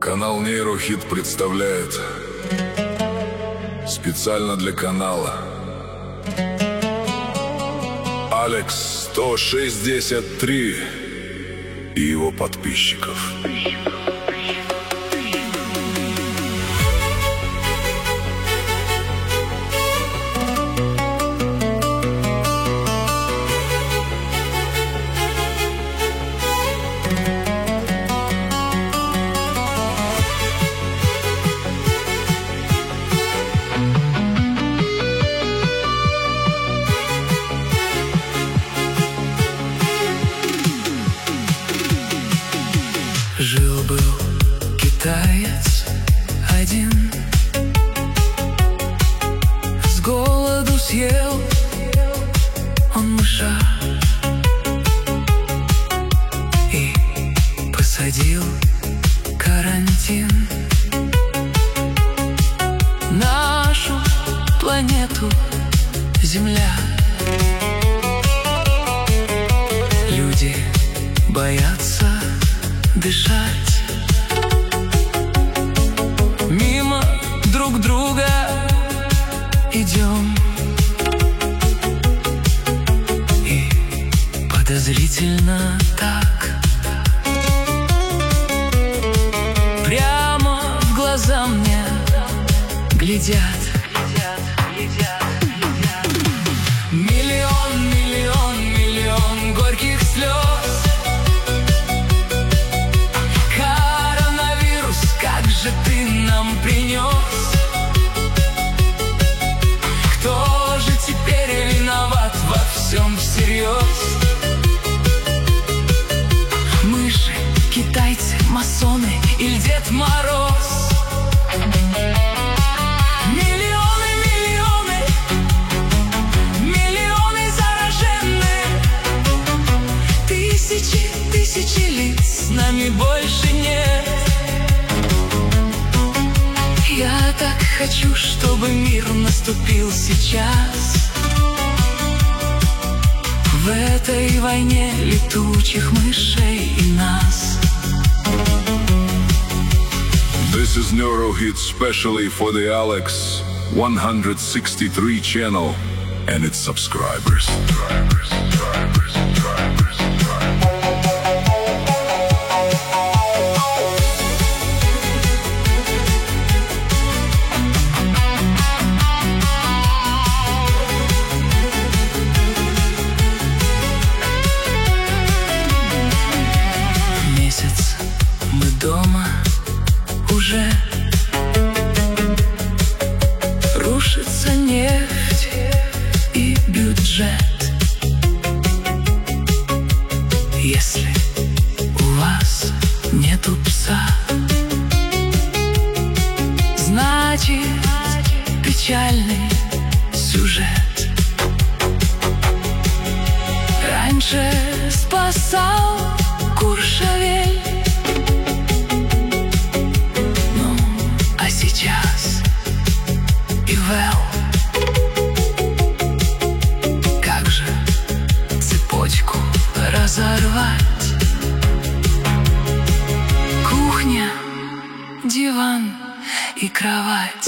Канал Нейрохит представляет специально для канала Алекс 163 и его подписчиков. Жил-был китаец один, с голоду съел он мыша и посадил карантин. Нашу планету Земля люди боятся дышать, мимо друг друга идем и подозрительно так прямо в глаза мне глядят. Миллион, миллион, миллион горьких слез. Ты нам принес. Кто же теперь виноват во всем всерьез? Мыши, китайцы, масоны или Дед Мороз? Миллионы, миллионы, миллионы зараженные. Тысячи, тысячи лиц, с нами больше нет. Я так хочу, чтобы мир наступил сейчас. В этой войне летучих мышей и нас. This is Neurohit specially for the Alex 163 channel and its subscribers. Мы дома уже, рушится нефть и бюджет. Если у вас нету пса, значит печальный сюжет. Раньше спасал Куршавель, а сейчас Ивел. Как же цепочку разорвать? Кухня, диван и кровать.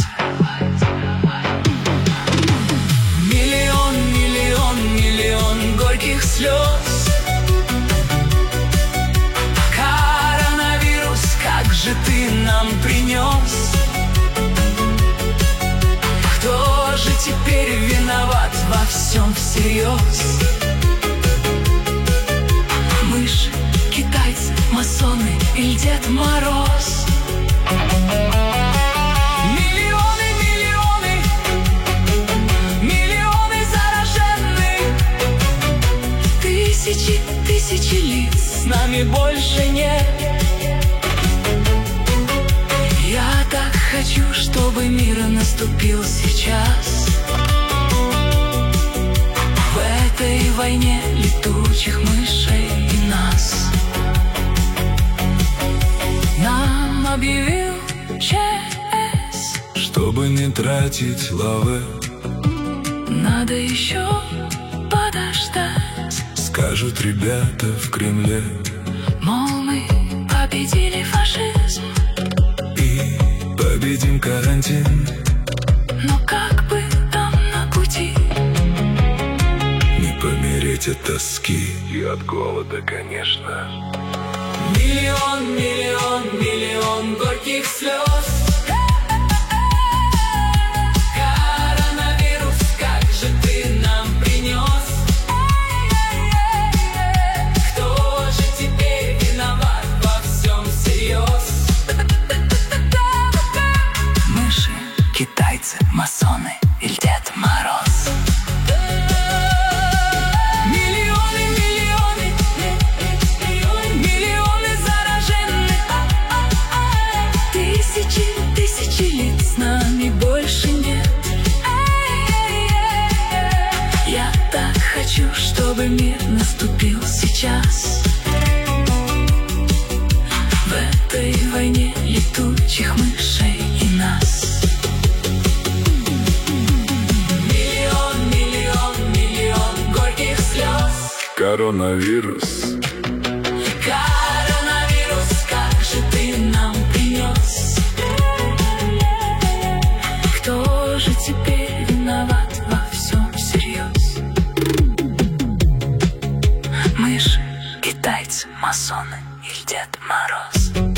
Миллион, миллион, миллион горьких слез. Коронавирус, как же ты нам принес? Кто же теперь виноват во всем всерьез? Мыши, китайцы, масоны или Дед Мороз? Миллионы, миллионы, миллионы зараженных. Тысячи, тысячи лиц, с нами больше нет. Я так хочу, чтобы мир наступил сейчас. В этой войне летучих мышей и нас. Нам объявил ЧС, Чтобы не тратить лавы, надо еще подождать. скажут ребята в Кремле. Мол, мы победили фашизм. введен карантин. Но как бы там на пути не помереть от тоски И от голода, конечно. миллион, миллион, миллион горьких слез. Коронавирус, как же ты нам принес? Кто же теперь виноват во всем всерьез? Мыши, китайцы, масоны или Дед Мороз? Миллионы, миллионы, миллионы зараженных. Тысячи, тысячи лиц с нами больше нет. Я так хочу, чтобы мир наступил сейчас. В этой войне летучих мышей и нас. Миллион, миллион, миллион горьких слез. Коронавирус. Коронавирус, как же ты нам принес? Кто же теперь виноват во всем всерьез? Мыши, китайцы, масоны или Дед Мороз?